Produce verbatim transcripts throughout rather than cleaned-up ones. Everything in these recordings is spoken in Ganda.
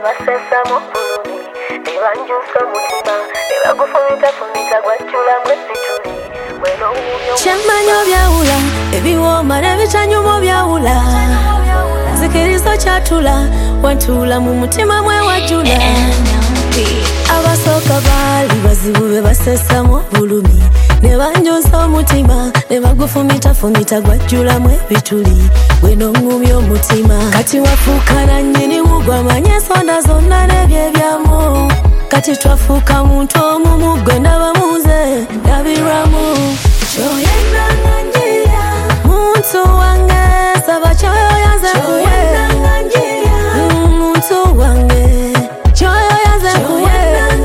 basesa mu bulumi ne banjusa mutima ne bagufumita fumita gwajjula mwesituli mweno ngumyo Chamanyo byawula ebiwooma n'ebitanyumo byawula Zikirizo kyatula wantula mu mutima mwe wajjula Abasooka baali bazibu be basesa mu bulumi ne banjusa omutima ne bagufumita fumita gwajjula mwe bituli weno ngumyo omutima kati wafuukana nnyini mugwamanye ensonda zonna n'ebyebyamu kati twafuuka muntu omu mugwe ndaba muze ndabirwamu kyoyenda nga njiya muntu wange saba kyoyo yanze kuwe muntu wange kyoyo yanze kuwe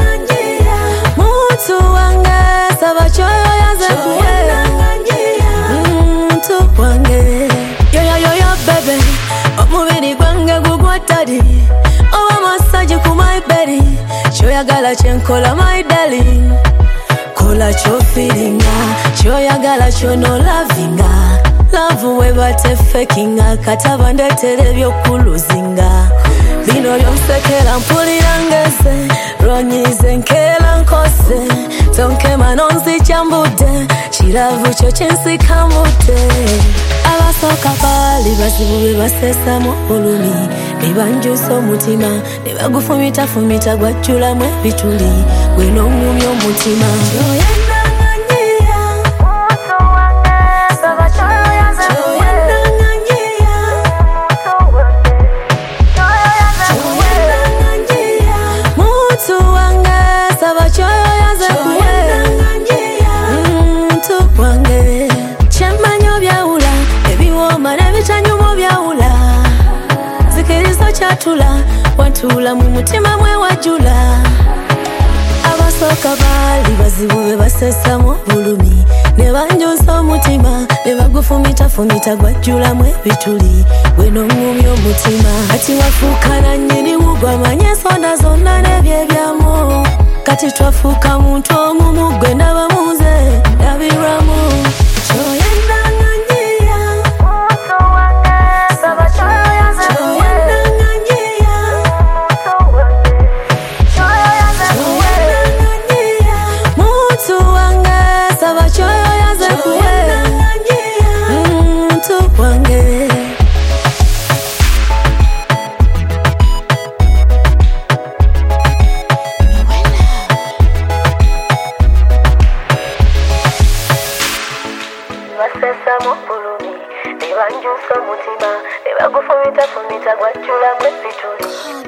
muntu wange saba kyoyo yanze kuwe muntu wange yoyoyoyo bebe omubiri gwange gugwatadi oba masaji ku my belly kyoyagala kyenkola my darling kola kyofiringa kyoyagala kyonolavinga lavu webate fakinga kataba ndetere ebyokuluzinga bino byonsekera mpulira ngeze ronyize nkera nkose tonkema nonzikyambudde kiravu kyo kyensikamudde abasooka baali bazibu be basesa mu bulumi ne banjusa omutima ne bagufumitafumita gwajjulamu ebituli weno ngumya omutima kyoyenda nga njiya muntu wange saba kyoyo yanze kuwe kyoyenda nga njiya muntu wange kyoyo yanze kuwe kyoyenda nga njiya muntu wange saba kyoyo yanze kuwe kyoyenda nga njiya muntu wange kyemanyo byawula ebiwooma n'ebitanyumo byawula Zikirizo kyatula wantula mu mutima mwe wajjula Abasooka baali bazibu be basesa mu bulumi ne banjusa omutima ne bagufumita-fumita gwajjulamu ebituli weno ngumya omutima kati wafuukana nnyini mugwamanye ensonda zonna n'ebyebyamu kati twafuuka muntu omu mugwe ndaba muze ndabirwamu kyoyenda nga njiya muntu wange saba kyoyo yanze kuwe kyoyenda nga njiya muntu wange kyoyo yanze kuwe kyoyenda nga njiya muntu wange saba kyoyo yanze kuwe kyoyenda nga njiya muntu wange basesa mu bulumi ne banjusa omutima ne bagufumita fumita gwajjula mwesituli